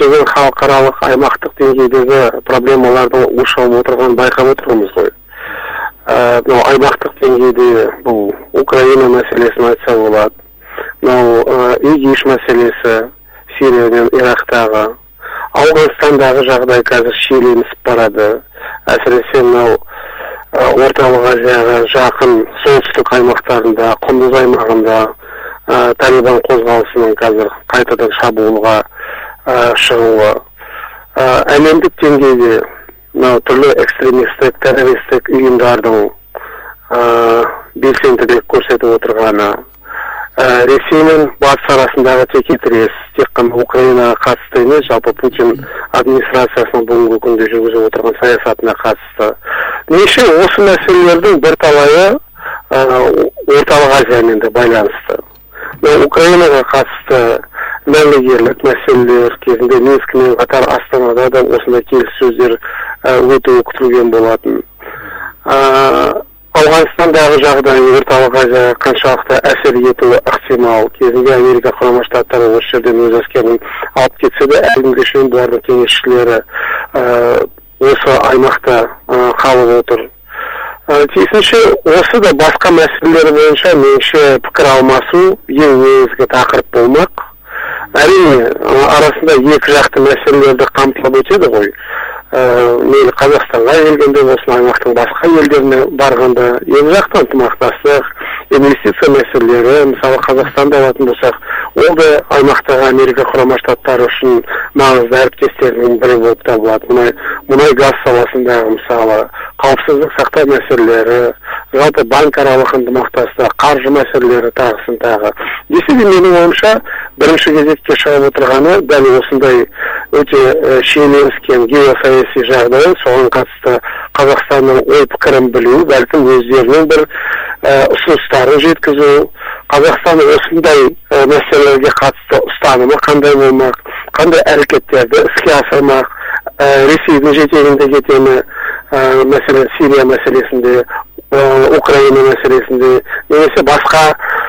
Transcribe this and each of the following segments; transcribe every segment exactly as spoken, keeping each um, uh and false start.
көптеген халықаралық аймақтық деңгейдегі проблемалардың ушығып отырғанын байқап отырмыз ғой. Мынау аймақтық деңгейде бұл Украина мәселесін айтса болады. Мынау ИГИЛ мәселесі, Сирия мен Ирактағы, Ауғанстандағы жағдай қазір шиеленісіп барады. Әсіресе мынау орталық Азияға жақын солтүстік аймақтарында, Құндыз аймағында Талибан қозғалысының қазір қайтадан шабуылға шығуы. Әлемдік деңгейде түрлі экстремистік, террористік ұйымдардың белсенділік көрсетіп отырғаны, Ресей мен батыс арасындағы текетірес тек қана Украинаға қатысты емес, жалпы Путин администрациясының бүгінгі күнде жүргізіп отырған саясатына қатысты. Неше осы мәселелердің бірталайы орталық Азиямен де байланысты. Украинаға қатысты мәмілегерлік мәселелер кезінде Минскімен қатар Астанада да осындай келіссөздер өтуі күтілген болатын. Ауғанстандағы жағдай орталық Азияға қаншалықты әсер етуі ықтимал. Кезінде Америка Құрама Штаттары осы жерден өз әскерін алып кетсе де, әлемге шейін бұлардың кеңесшілері осы аймақта қалып отыр. Тиісінше осы да басқа мәселелер бойынша меніңше пікір алмасу ең негізгі тақырып болмақ. Әрине, арасында екі жақты мәселелерді қамтылып өтеді ғой. Мейлі Қазақстанға келгенде, осы аймақтың басқа елдеріне барғанда, екі жақты ынтымақтастық, инвестиция мәселелері, мысалы Қазақстанда алатын болсақ, ол да аймақтағы Америка Құрама Штаттары үшін маңызды әріптестердің бірі болып табылады. Мұнай газ саласындағы мысалы қауіпсіздік сақтау мәселелері, жалпы банкаралық ынтымақтастық, қаржы мәселелері тағысын тағы. Десе де менің ойымша, бірінші кезекте шығып отырғаны дәл осындай өте шиеленіскен геосаяси жағдай, соған қатысты Қазақстанның ой пікірін білу, бәлкім өздерінің бір ұсыныстарын жеткізу, Қазақстанның осындай мәселелерге қатысты ұстанымы қандай болмақ, қандай әрекеттерді іске асырмақ, Ресейдің жетегінде кетемі, мәселен Сирия мәселесінде, Украина мәселесінде, немесе басқа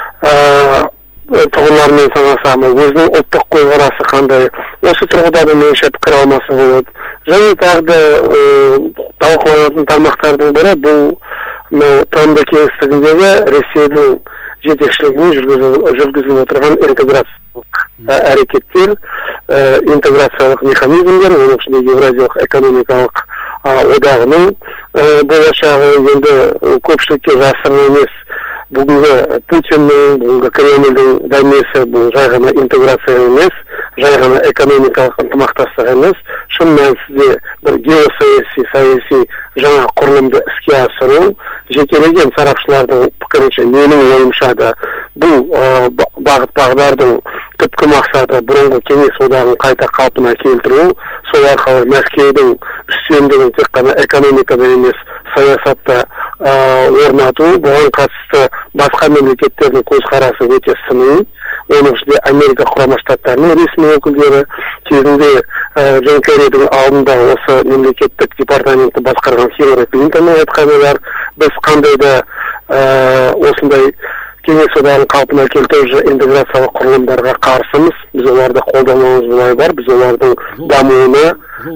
тұғырлармен санасамы, өзінің ұлттық көзқарасы қандай, осы тұрғыда да меніңше пікір алмасы болады. Және тағы да талқыланатын тармақтардың бірі бұл тмд кеңістігіндегі Ресейдің жетекшілігімен жүргізіліп отырған интеграциялық әрекеттер, интеграциялық механизмдер, оның ішінде Евразиялық экономикалық одағының болашағы енді көпшілікке жасырын емес. Бүгінгі Путиннің, бүгінгі Кремльдің дәмесі бұл жай ғана интеграция емес, жай ғана экономикалық ынтымақтастық емес, шын мәнісінде бір геосаяси, саяси жаңа құрылымды іске асыру, жекелеген сарапшылардың пікірінше, менің ойымша да бұл бағыт-бағдардың түпкі мақсаты бұрынғы кеңес одағын қайта қалпына келтіру, сол арқылы Мәскеудің үстемдігін тек қана экономикада емес, саясатта орнату, бұған қатысты басқа мемлекеттердің көзқарасы өте сыни. Оның ішінде Америка Құрама Штаттарының ресми өкілдері, кезінде Джон Керридің алдында осы мемлекеттік департаментті басқарған Хиллари Клинтонның айтқаны бар, біз қандай да осындай кеңес одағын қалпына келтіру интеграциялық құрылымдарға қарсымыз, біз оларды қолдануымыз былай бар, біз олардың дамуына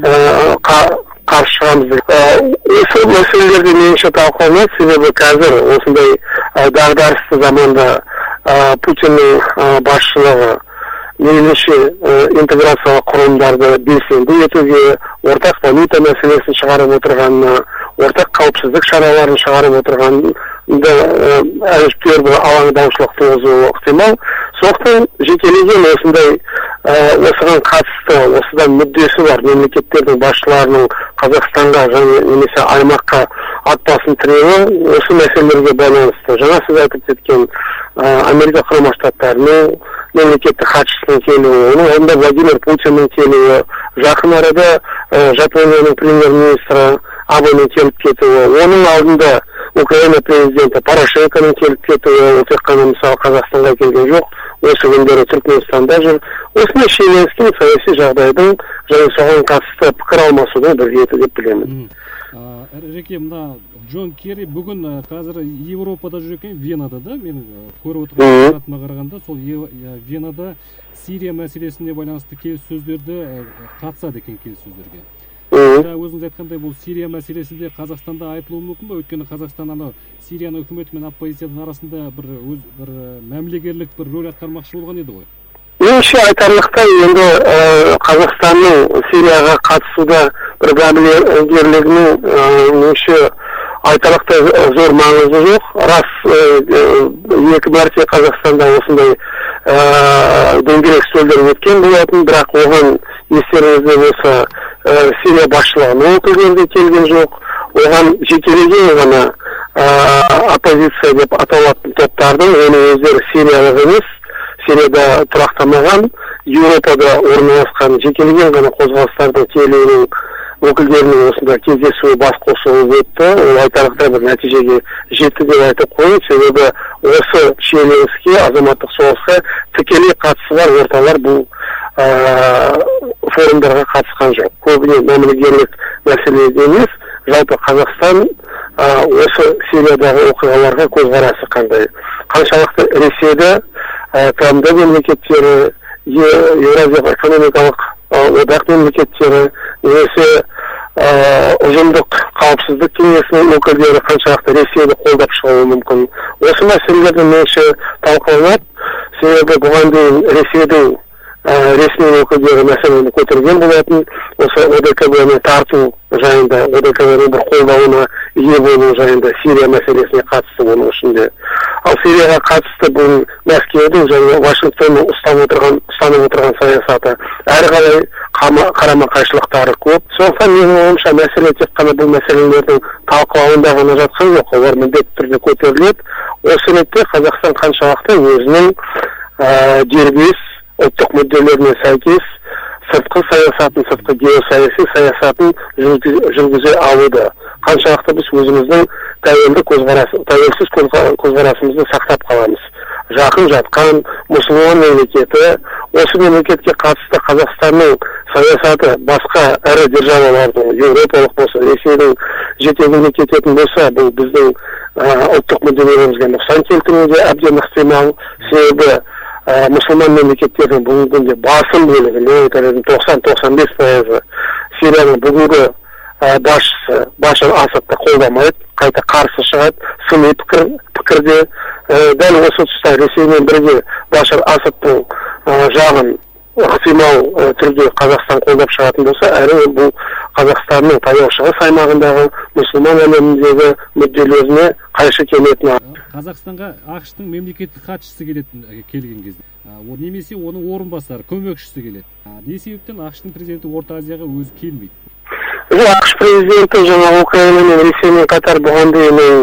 қарсы шығамыз. Осы мәселелерде меніңше талқыланады, себебі қазір осындай дағдарысты заманда Путиннің басшылығы меніңше интеграциялық құрылымдарды белсенді етуге, ортақ валюта мәселесін шығарып отырғанына, ортақ қауіпсіздік шараларын шығарып отырғанында әжіптер бір алаңдаушылық туғызуы ықтимал. Сондықтан жекелеген осындай осыған қатысты, осыдан мүддесі бар мемлекеттердің басшыларының Қазақстанға және немесе аймаққа ат басын тіреуі осы мәселелерге байланысты. Жаңа сіз айтып кеткен Америка Құрама Штаттарының мемлекеттік хатшысының келуі, оның алдында Владимир Путиннің келуі, жақын арада Жапонияның премьер-министрі Абэның келіп кетуі, оның алдында Украина президенті Порошенконың келіп кетуі, тек қана мысалы Қазақстанға келген жоқ, осы күндері Түркменстанда жүр. Осындай шиеленіскен саяси жағдайдың және соған қатысты пікір алмасудың бір реті деп білемін. Реке, мына Джон Керри бүгін қазір Европада жүр екен, Венада да, мен көріп отырған ақпаратыма қарағанда, сол Венада Сирия мәселесіне байланысты келіссөздерді қатысады екен келіссөздерге. Өзіңіз айтқандай, бұл Сирия мәселесінде Қазақстанда айтылуы мүмкін бе? Өйткені Қазақстан ана Сирияның үкіметі мен оппозицияның арасында бір өз бір мәмілегерлік бір рөл атқармақшы болған еді ғой. Меніңше айтарлықтай енді Қазақстанның Сирияға қатысуда бір мәмілегерлігінің меніңше айтарлықтай зор маңызы жоқ. Рас екі мәрте Қазақстанда осындай дөңгелек үстелдер өткен болатын, бірақ оған естеріңізде болса Сирия басшылығының өкілдері де келген жоқ. Оған жекелеген ғана оппозиция деп аталатын топтардың, оның өздері Сириялық емес, Сирияда тұрақтамаған, Еуропада орналасқан жекелеген ғана қозғалыстардың келуінің өкілдерінің осында кездесуі бас қосуы өтті. Ол айтарлықтай бір нәтижеге жетті деп айтып қояйын. Себебі осы шиеленіске, азаматтық соғысқа тікелей қатысы бар орталар бұл форумдарға қатысқан жоқ. Көбіне мәмілегерлік мәселе емес, жалпы Қазақстан осы Сириядағы оқиғаларға көзқарасы қандай. Қаншалықты Ресейді, тмд мемлекеттері, Еуразиялық экономикалық одақ мемлекеттері, немесе ұжымдық қауіпсіздік кеңесінің өкілдері қаншалықты Ресейді қолдап шығуы мүмкін. Осы мәселелерді меніңше талқыланып, себебі бұған дейін Ресейдің ресми өкілдері мәселені көтерген болатын, осы ОДКБ-ні тарту жайында, ОДКБ-ның бір қолдауына ие болу жайында Сирия мәселесіне қатысты оның ішінде. Ал Сирияға қатысты бұл Мәскеудің және Вашингтонның ұстанып отырған, ұстанып отырған саясаты әрі қарай қарама қайшылықтары көп. Сондықтан менің ойымша мәселе тек қана бұл мәселелердің талқылауында ғана жатқан жоқ, олар міндетті түрде көтеріледі. Осы ретте Қазақстан қаншалықты өзінің дербес ұлттық мүдделеріне сәйкес сыртқы саясатын, сыртқы геосаяси саясатын жүргізе алуды. Қаншалықты біз өзіміздің тәуелді көзқарасы, тәуелсіз көзқарасымызды сақтап қаламыз. Жақын жатқан мұсылман мемлекеті, осы мемлекетке қатысты Қазақстанның саясаты басқа ірі державалардың, Еуропалық болса, Ресейдің жетегінде кететін болса, бұл біздің ұлттық мүдделерімізге нұқсан келтіруде әбден ықтимал. Себебі мұсылман мемлекеттердің бүгінгі күнде басым бөлігі, мен тоқсан тоқсан бес пайызы Сирияның бүгінгі басшысы Башар Асадты қолдамайды, қайта қарсы шығады, сыни пікірде. Дәл осы тұста Ресеймен бірге Башар Асадтың жағын ықтимал түрде Қазақстан қолдап шығатын болса, әрине бұл Қазақстанның таяу шығыс аймағындағы мұсылман әлеміндегі мүдделеріне қайшы келетіні. Қазақстанға ақш-тың мемлекеттік хатшысы келетін келген кезде, немесе оның орынбасары, көмекшісі келеді. Не себептен ақш-тың президенті Орта Азияға өзі келмейді? ақш президенті жаңа Украина мен Ресеймен қатар бұған дейін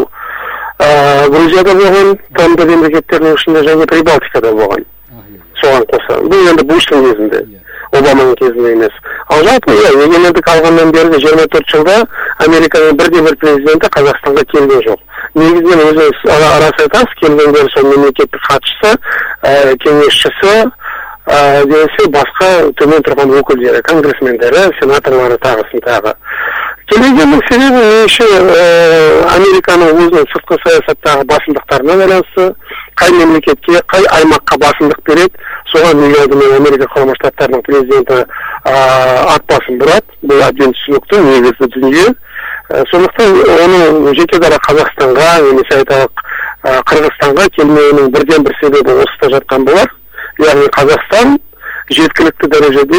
Грузияда болған, тмд мемлекеттерінің ішінде және Прибалтикада болған. Соған қоса. Бұл енді Буштың кезінде, Обаманың кезінде емес. Ал жалпы, егемендік алғаннан бері жиырма төрт жылда Американың бірде-бір президенті Қазақстанға келген жоқ. Негізінен өзіңіз арасы айтасыз, келгендер сол мемлекеттік хатшысы, кеңесшісі, немесе басқа төмен тұрған өкілдері, конгрессмендері, сенаторлары тағысын тағы. Келгеннің себебі меніңше Американың өзінің сыртқы саясаттағы басымдықтарына байланысты, қай мемлекетке, қай аймаққа басымдық береді, соған негізінен Америка Құрама Штаттарының президенті ат басын бұрады. Бұл әбден түсінікті, негізді дүние. Сондықтан оның жеке дара Қазақстанға, немесе айталық Қырғызстанға келмеуінің бірден бір себебі осыда жатқан болар. Яғни Қазақстан жеткілікті дәрежеде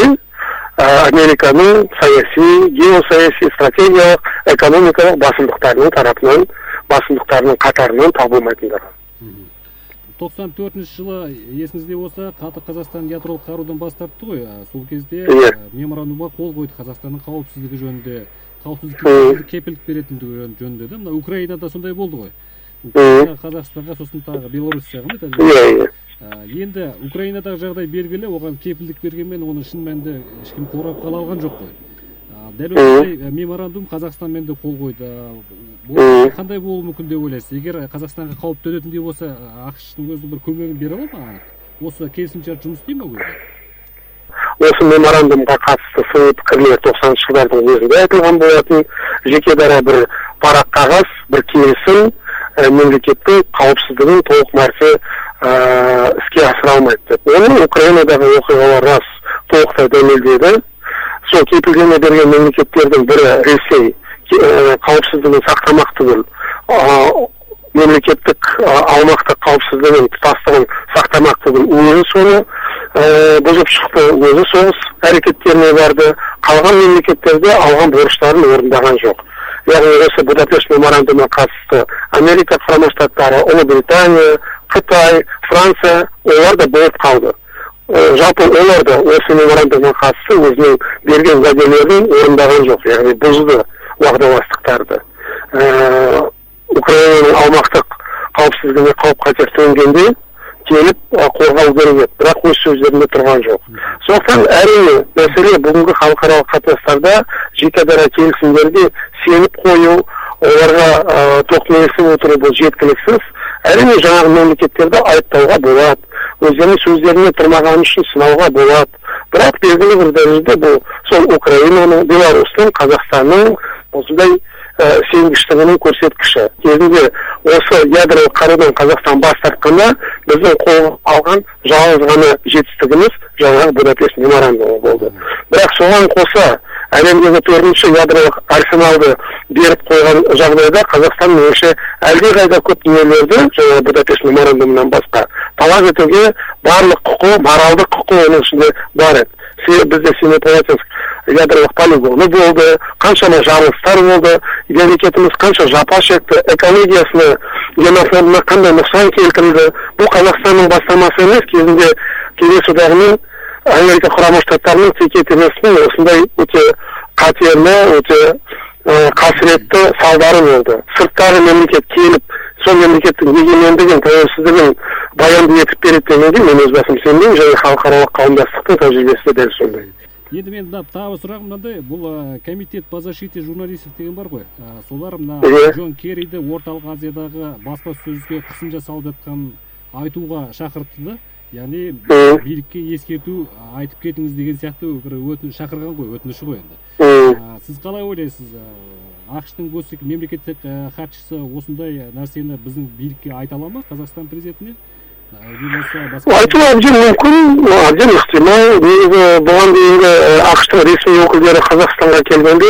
Американың саяси, геосаяси, стратегиялық, экономикалық басымдықтарының тарапынан, басымдықтарының қатарынан табылмайтындар. тоқсан төртінші жылы есіңізде болса, Қазақстан ядролық қарудан бас тартты ғой. Сол кезде меморандумға қол қойды Қазақстанның қауіпсіздігі жөнінде, қауіпсіздікке кепілдік беретіндігі жөнінде. Мына Украинада сондай болды ғой. Қазақстанға, сосын тағы Белоруссияға. Енді Украинадағы жағдай белгілі, оған кепілдік бергенмен оны шын мәнінде ешкім қорғап қала алған жоқ қой. Дәл осындай меморандум Қазақстанмен де қол қойды. Бұл қандай болуы мүмкін деп ойлайсыз? Егер Қазақстанға қауіп төнетіндей болса, ақш-тың өзі бір көмегін бере ала ма? Осы келісімшарт жұмыс істей ме өзі? осы меморандумға қатысты сыни пікірлер тоқсаныншы жылдардың өзінде айтылған болатын. Жеке дара бір парақ қағаз, бір келісім мемлекеттің қауіпсіздігін толық мәрте іске асыра алмайды деп. Оның Украинадағы оқиғалар рас толықтай дәлелдеді. Сол кепілдеме берген мемлекеттердің бірі Ресей қауіпсіздігін сақтамақ түгіл, мемлекеттік аумақтық қауіпсіздігін тұтастығын сақтамақ түгіл өзі соны бұзып шықты, өзі соғыс әрекеттеріне барды. Қалған мемлекеттерде алған борыштарын орындаған жоқ. Яғни осы Будапешт меморандумына қатысты Америка құрама штаттары, Ұлыбритания, Қытай, Франция, олар да болып қалды. Жалпы олар да осы меморандумға қатысты өзінің берген уәделерін орындаған жоқ, яғни бұзды уағдаластықтарды. Украинаның аумақтық қауіпсіздігіне қауіп қатер төнгенде келіп қорғау керек, бірақ өз сөздерінде тұрған жоқ. Сондықтан әрине мәселе бүгінгі халықаралық қатынастарда жеке дара келісімдерге сеніп қою, оларға тоқмейілсіп отыру бұл жеткіліксіз. Әрине жаңағы мемлекеттерді айыптауға болады, өздерінің сөздеріне тұрмаған үшін сынауға болады. Бірақ белгілі бір дәрежеде бұл сол Украинаның, Беларусьтың, Қазақстанның осындай сенгіштігінің көрсеткіші. Кезінде осы ядролық қарудан Қазақстан бас тартқанда біздің қолға алған жалғыз ғана жетістігіміз жаңағы Будапешт меморандумы болды. Бірақ соған қоса әлемдегі төртінші ядролық арсеналды беріп қойған жағдайда Қазақстан меніңше әлдеқайда көп дүниелерді жаңағы Будапешт меморандумынан басқа талап етуге барлық құқы, моральдық құқы оның ішінде бар еді. Бізде Семипалатинск ядролық полигоны болды, қаншама жарылыстар болды, мемлекетіміз қанша жапа шекті, экологиясына, генофондына қандай нұқсан келтірілді. Бұл Қазақстанның бастамасы емес, кезінде Кеңес одағының Америка құрама штаттарының текетіресінің осындай өте қатерлі, өте қасіретті салдары болды. Сырттағы мемлекет келіп, сол мемлекеттің егемендігін, тәуелсіздігін баянды етіп береді дегенге мен өз басым сенбеймін, және халықаралық қауымдастықтың тәжірибесі дәл сондай. Енді мен тағы сұрағым мынандай, бұл комитет по защите журналистов деген бар ғой. Солар мына Джон Керриді орталық Азиядағы баспасөзге қысым жасалып жатқан айтуға шақыртты да. Яғни билікке ескерту айтып кетіңіз деген сияқты бір өтініш шақырған ғой, өтініші ғой енді. Сіз қалай ойлайсыз? ақш-тың мемлекеттік хатшысы осындай нәрсені біздің билікке айта ала ма, Қазақстан президентіне? Айту әбден мүмкін, әбден ықтимал. Негізі бұған дейінгі ақш-тың ресми өкілдері Қазақстанға келгенде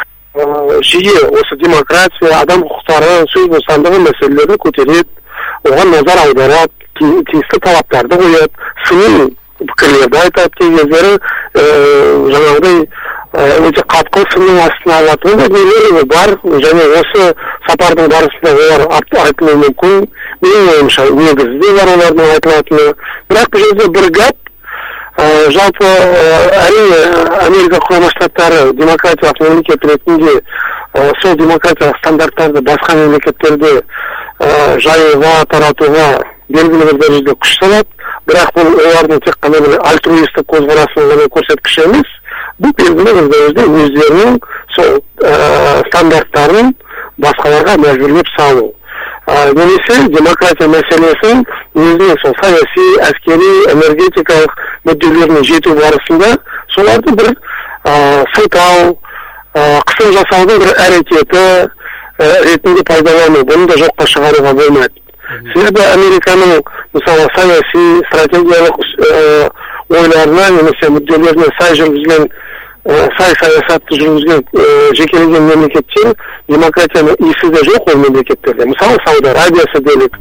жиі осы демократия, адам құқықтары, сөз бостандығы мәселелерін көтереді, оған назар аударады, тиісті талаптарды қояды, сыни пікірлерді айтады, кей кездері жаңағыдай өте қатқыл сынның астына алатын да нелері бар, және осы сапардың барысында олар айтылуы мүмкін. Менің ойымша негізде бар олардың айтылатыны. Бірақ бұл жерде бір гәп, жалпы әрине Америка құрама штаттары демократиялық мемлекет ретінде сол демократиялық стандарттарды басқа мемлекеттерде жаюға, таратуға белгілі бір дәрежеде күш салады. Бірақ бұл олардың тек қана бір альтруистік көзқарасының ғана көрсеткіші емес. Бұл белгілі бір дәрежеде өздерінің сол стандарттарын басқаларға мәжбүрлеп салу. Немесе демократия мәселесін өзінің сол саяси, әскери, энергетикалық мүдделеріне жету барысында соларды бір сылтау, қысым жасаудың бір әрекеті ретінде пайдалану, бұны да жоққа шығаруға болмайды. Себебі Американың мысалы саяси, стратегиялық ойларына немесе мүдделеріне сай жүргізген, сай саясатты жүргізген жекелеген мемлекеттер демократияның иісі де жоқ ол мемлекеттерде. Мысалы Сауд Арабиясы делік,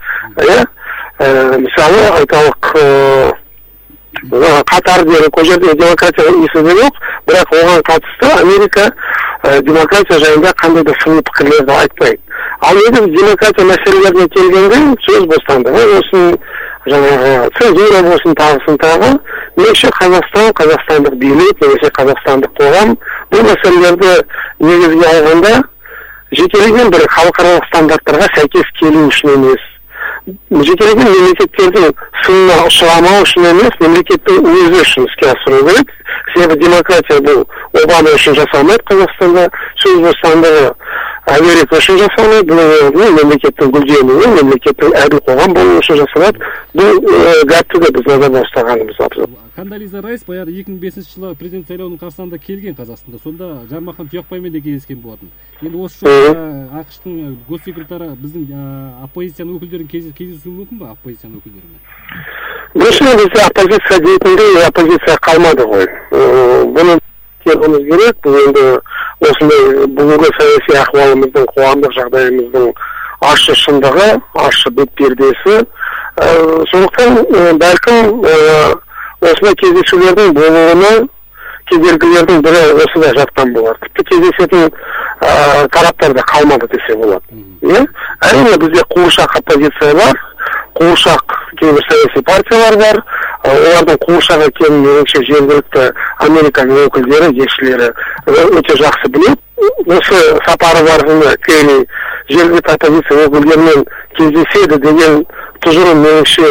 мысалы айталық Қатар делік, ол жерде демократияның иісі де жоқ, бірақ оған қатысты Америка демократия жайында қандай да сыни пікірлерді айтпайды. Ал енді демократия мәселелеріне келгенде сөз бостандығы болсын, жаңағы цензура болсын, тағысын тағы, меніңше Қазақстан, қазақстандық билік, немесе қазақстандық қоғам бұл мәселелерді негізге алғанда жекелеген бір халықаралық стандарттарға сәйкес келу үшін емес, жекелеген мемлекеттердің сынына ұшырамау үшін емес, мемлекеттің өзі үшін іске асыру керек. Себебі демократия бұл Обама үшін жасалмайды Қазақстанда, сөз бостандығы америка үшін жасалынады, бұл мемлекеттің гүлденуі, мемлекеттің әділ қоғам болуы үшін жасалады. Бұл гәпті де біз назарда ұстағанымыз абзал. Кондолиза Райс баяғы екі мың бесінші жылы президент сайлауының қарсаңында келген Қазақстанда. Сонда Жармахан Тұяқбаймен де кездескен болатын. Енді осы жолы ақш-тың госсекретары біздің оппозицияның өкілдерін кездесуі мүмкін ба, оппозицияның өкілдерімен? Біріншіден бізде оппозиция дейтіндей оппозиция қалмады ғой. Бұны ескеруіміз керек. Бұл енді осындай бүгінгі саяси ахуалымыздың, қоғамдық жағдайымыздың ащы шындығы, ащы бетпердесі. Сондықтан бәлкім осындай кездесулердің болуына кедергілердің бірі осында жатқан болар. Тіпті кездесетін тараптар да қалмады десе болады. Әрине бізде қуыршақ оппозиция бар, қуыршақ кейбір саяси партиялар бар. Олардың қуыршақ екенін ерекше жергілікті Американың өкілдері, елшілері өте жақсы біледі. Осы сапары барысында Керри жергілікті оппозиция өкілдерімен кездеседі деген тұжырым меніңше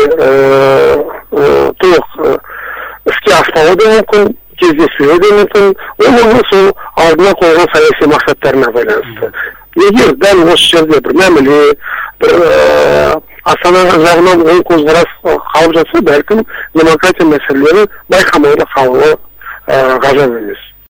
толық іске аспауы да мүмкін, кездесуі де мүмкін. Оның сол алдына қойған саяси мақсаттарына байланысты. Егер дәл осы жерде бір мәміле, бір Астана жағынан оң көзқарас қалып жатса, бәлкім демократия мәселелері байқамай да қалуы ғажап емес.